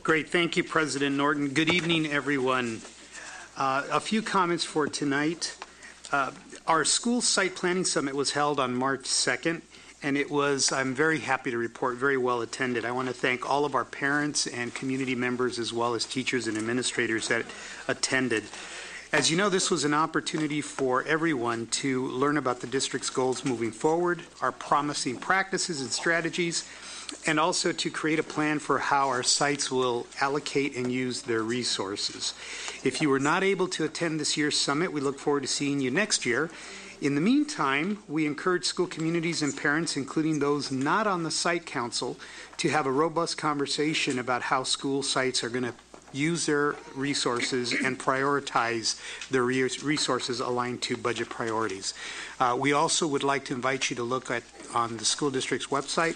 Great. Thank you, President Norton. Good evening, everyone. A few comments for tonight. Our school site planning summit was held on March 2nd, and it was, I'm very happy to report, very well attended. I want to thank all of our parents and community members as well as teachers and administrators that attended. As you know, this was an opportunity for everyone to learn about the district's goals moving forward, our promising practices and strategies, and also to create a plan for how our sites will allocate and use their resources. If you were not able to attend this year's summit, we look forward to seeing you next year. In the meantime, we encourage school communities and parents, including those not on the site council, to have a robust conversation about how school sites are going to use their resources and prioritize their resources aligned to budget priorities. We also would like to invite you to look at on the school district's website,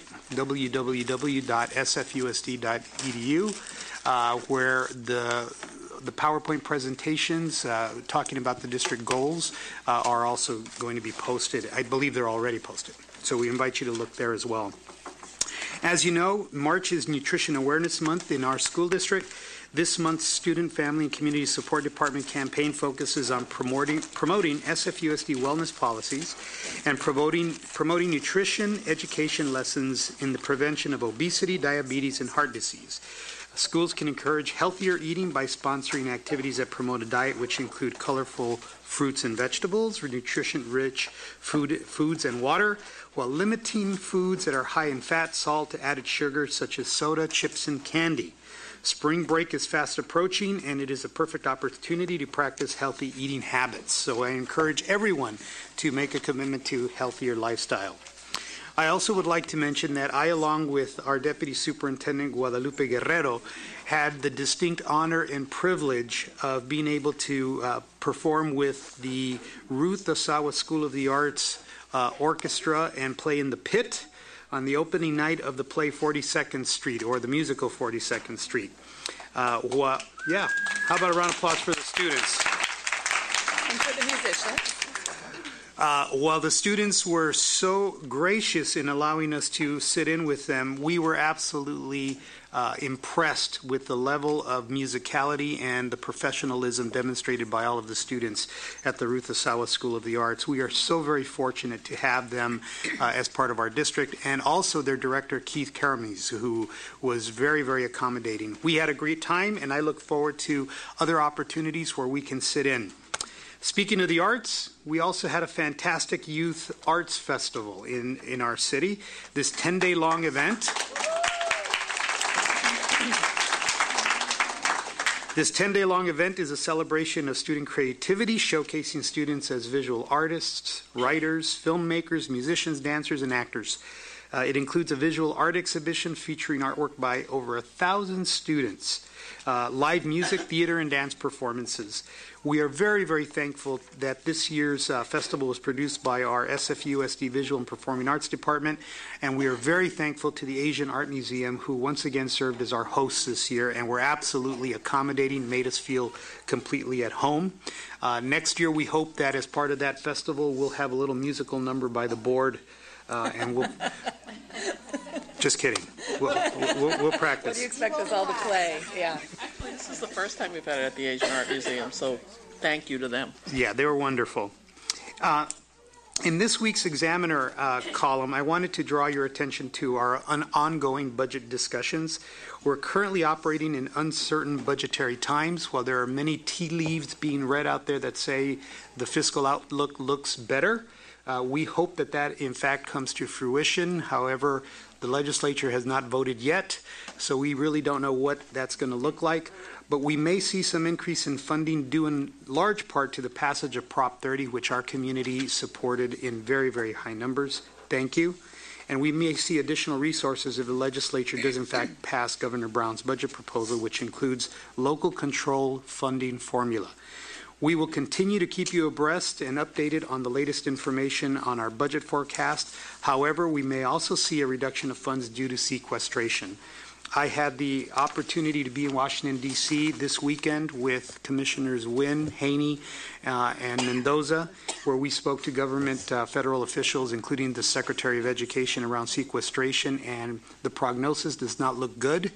www.sfusd.edu, where the PowerPoint presentations talking about the district goals are also going to be posted. I believe they're already posted. So we invite you to look there as well. As you know, March is Nutrition Awareness Month in our school district. This month's Student, Family, and Community Support Department campaign focuses on promoting SFUSD wellness policies and promoting nutrition education lessons in the prevention of obesity, diabetes, and heart disease. Schools can encourage healthier eating by sponsoring activities that promote a diet which include colorful fruits and vegetables, nutrition-rich foods and water, while limiting foods that are high in fat, salt, added sugar, such as soda, chips, and candy. Spring break is fast approaching, and it is a perfect opportunity to practice healthy eating habits. So I encourage everyone to make a commitment to healthier lifestyle. I also would like to mention that I, along with our Deputy Superintendent Guadalupe Guerrero, had the distinct honor and privilege of being able to perform with the Ruth Osawa School of the Arts Orchestra and play in the pit on the opening night of the play 42nd Street, or the musical 42nd Street. How about a round of applause for the students? And for the musicians. While the students were so gracious in allowing us to sit in with them, we were absolutely impressed with the level of musicality and the professionalism demonstrated by all of the students at the Ruth Osawa School of the Arts. We are so very fortunate to have them as part of our district, and also their director, Keith Karamis, who was very, very accommodating. We had a great time, and I look forward to other opportunities where we can sit in. Speaking of the arts, we also had a fantastic youth arts festival in our city. This 10-day-long event. This 10-day-long event is a celebration of student creativity, showcasing students as visual artists, writers, filmmakers, musicians, dancers, and actors. It includes a visual art exhibition featuring artwork by over 1,000 students, live music, theater, and dance performances. We are very, very thankful that this year's festival was produced by our SFUSD Visual and Performing Arts Department, and we are very thankful to the Asian Art Museum, who once again served as our hosts this year and were absolutely accommodating, made us feel completely at home. Next year, we hope that as part of that festival, we'll have a little musical number by the board, and we'll... Just kidding. We'll practice. What do you expect us all to play? Yeah. Actually, this is the first time we've had it at the Asian Art Museum, so thank you to them. Yeah, they were wonderful. In this week's Examiner column, I wanted to draw your attention to our ongoing budget discussions. We're currently operating in uncertain budgetary times. While there are many tea leaves being read out there that say the fiscal outlook looks better, we hope that in fact comes to fruition. However, the legislature has not voted yet, so we really don't know what that's going to look like. But we may see some increase in funding due in large part to the passage of Prop 30, which our community supported in very, very high numbers. Thank you. And we may see additional resources if the legislature does in fact pass Governor Brown's budget proposal, which includes local control funding formula. We will continue to keep you abreast and updated on the latest information on our budget forecast. However, we may also see a reduction of funds due to sequestration. I had the opportunity to be in Washington, D.C. this weekend with Commissioners Wynn, Haney, and Mendoza, where we spoke to government federal officials, including the Secretary of Education, around sequestration, and the prognosis does not look good.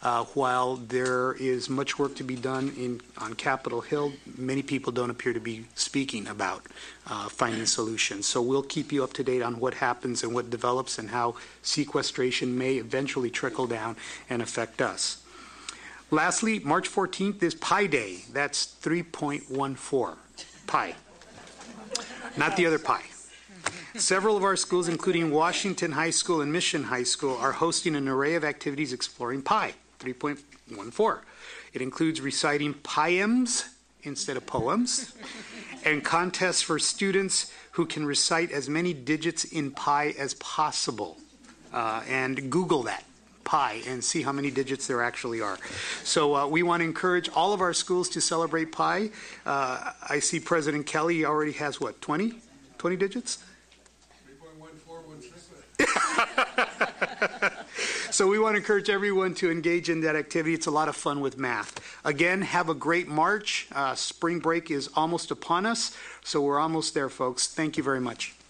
While there is much work to be done on Capitol Hill, many people don't appear to be speaking about finding solutions. So we'll keep you up to date on what happens and what develops and how sequestration may eventually trickle down and affect us. Lastly, March 14th is Pi Day. That's 3.14 pi, not the other pi. Several of our schools, including Washington High School and Mission High School, are hosting an array of activities exploring pi, 3.14. It includes reciting poems instead of poems, and contests for students who can recite as many digits in pi as possible. And Google that, pi, and see how many digits there actually are. So we want to encourage all of our schools to celebrate pi. I see President Kelly already has, what, 20 digits? So we want to encourage everyone to engage in that activity. It's a lot of fun with math. Again, have a great March. Spring break is almost upon us, so we're almost there, folks. Thank you very much.